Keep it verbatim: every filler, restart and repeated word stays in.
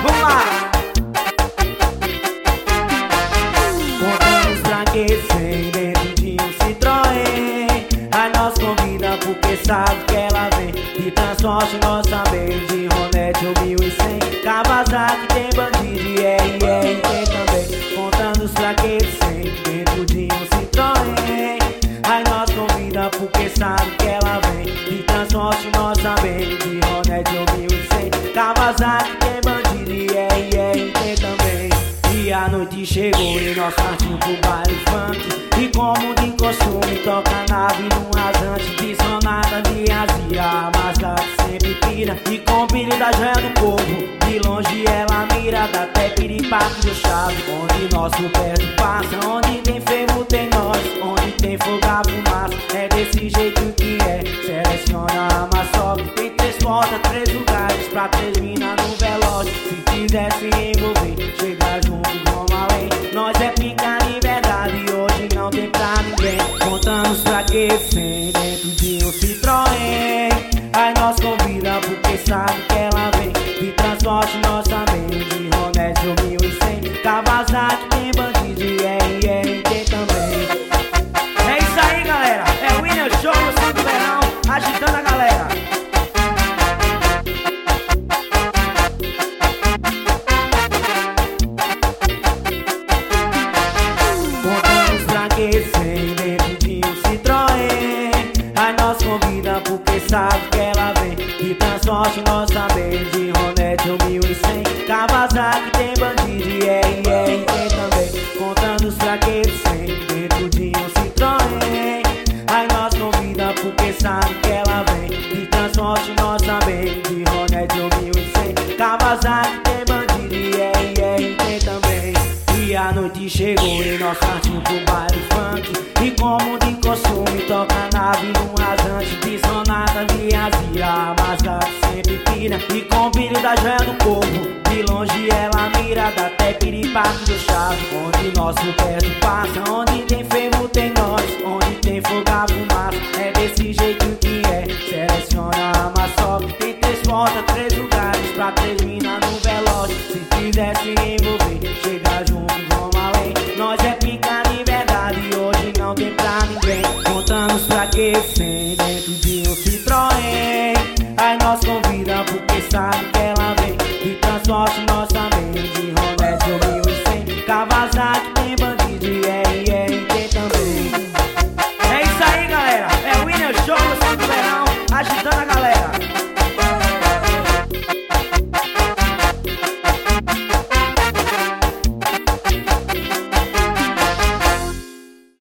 Vamos lá! Contamos pra aquecer dentro de um Citroën. Aí nós convida porque sabe que ela vem de transporte, nós sabemos de Ronete ou mil e cem. Kawasaki tem bandido e R R tem também. Contando os fraquetes dentro de um Citroën. Aí nós convida porque sabe que ela vem de transporte, nós sabemos de Ronete ou mil e cem. Kawasaki tem bandido e R R tem também. E a noite chegou e nós partimos pro baile funk. E como de costume toca a nave num rasante de sonata de azia. Mas ela sempre pira e com o brilho da joia do povo. De longe ela mira, dá até piripaque do chave. Onde nosso perto passa, onde tem ferro tem nós, onde tem fogo a fumaça. É desse jeito que é, seleciona a maçoca. Tem três portas, três lugares pra terminar no veloz. Se quiser se envolver, chega junto, vamos além. Nós é pica de verdade e hoje não tem pra ninguém. Contando os fraquetes dentro de um Citroën. Aí nós convida porque sabe que ela vem de transporte, nós sabemos de Ronete ou mil e cem. Kawasaki tem bandido e R R tem também. É isso aí, galera, é o William Show no Santo Verão, agitando a galera. Contando os fraquetes dentro de um Citroën. Aí nós convida porque sabe que ela vem de transporte, nós sabemos de Ronete ou mil e cem. Kawasaki tem bandido e R R tem também. Contando os fraquetes dentro de um Citroën. Aí nós convida porque sabe que ela vem de transporte, nós sabemos de Ronete ou mil e cem. Kawasaki tem bandido e R R tem também. E a noite chegou e nós partimos pro baile funk. E como de costume toca a nave num rasante de sonata de azia. Mas ela sempre pira e com o brilho da joia do povo. De longe ela mira, dá até piripaque do chave. Onde nosso perto passa, onde tem ferro tem nós, onde tem fogo a fumaça. É desse jeito que é, seleciona a maçoca. Tem três portas, três lugares pra terminar no veloz. Se quiser se envolver, chega junto, vamos além. Nós é pica de verdade e hoje não tem pra ninguém. Contando os fraquetes dentro de um Citroën. Aí nós convida porque sabe que ela vem de transporte, nós sabemos